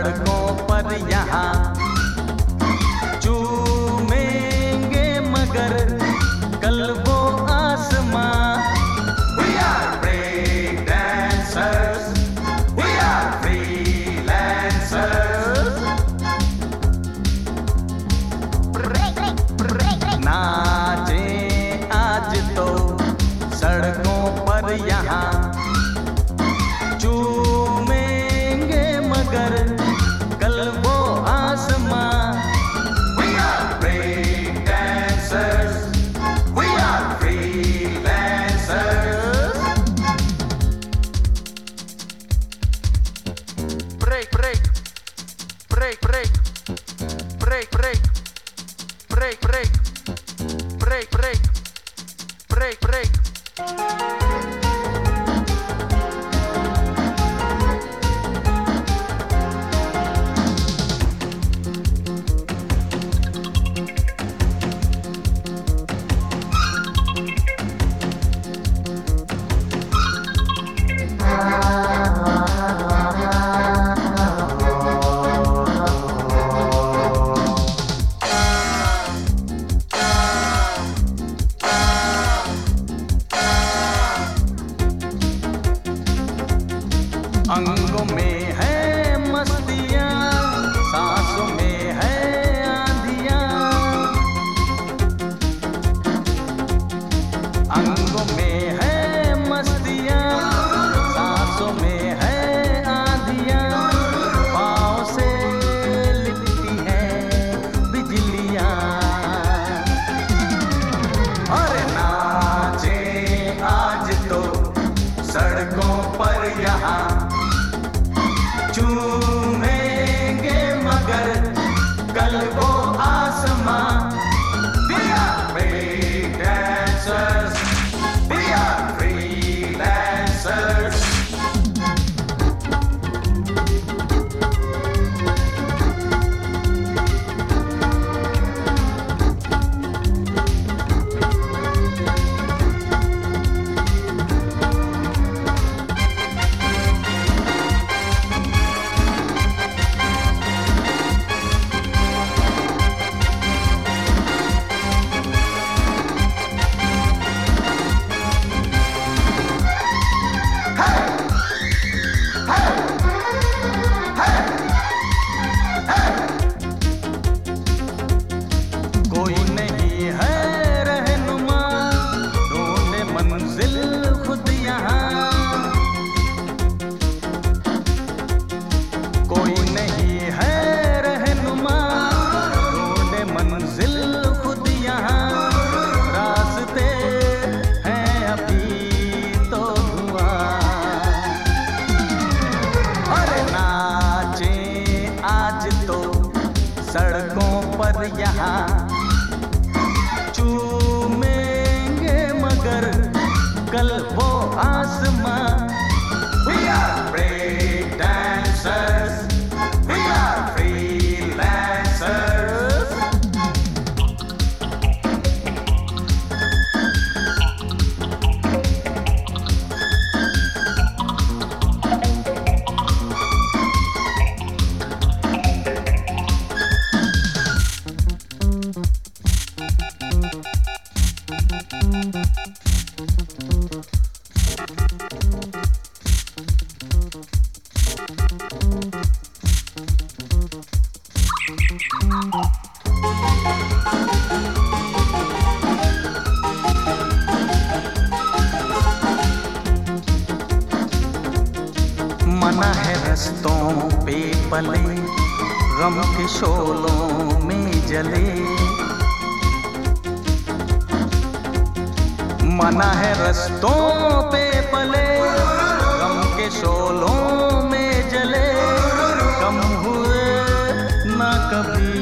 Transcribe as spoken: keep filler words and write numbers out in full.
सड़कों पर यहाँ चूमेंगे मगर कल वो आसमां। We are break dancers, we are freelancers. नाचें आज तो सड़कों पर यहाँ चूमेंगे मगर कल वो आसमां। We are break dancers, we are freelancers. Break, break, break, break, break, break, break, break, break, break, break, break. अंगों में है मस्तियाँ, सांसों में है आंधियाँ। अंगों में है मस्तियाँ, सांसों में है आंधियाँ। पाँव से लिपटी है बिजलियाँ। अरे नाचें आज तो सड़कों पर यहाँ चूमेंगे मगर कल वो आसमां। We are break dancers, we are freelancers. कोई नहीं है रहनुमा, ढूंढे मंजिल खुद यहाँ। कोई नहीं है रहनुमा, ढूंढे मंजिल खुद यहाँ। रास्ते हैं अभी तो धुआं। अरे नाचें आज तो सड़कों पर यहाँ चूमेंगे मगर कल वो आसमां। We are break dancers, we are freelancers. मना है रस्तों पे पले, गम के शोलों में जले। मना है रस्तों पे पले, गम के शोलों में जले। कम हुए ना कभी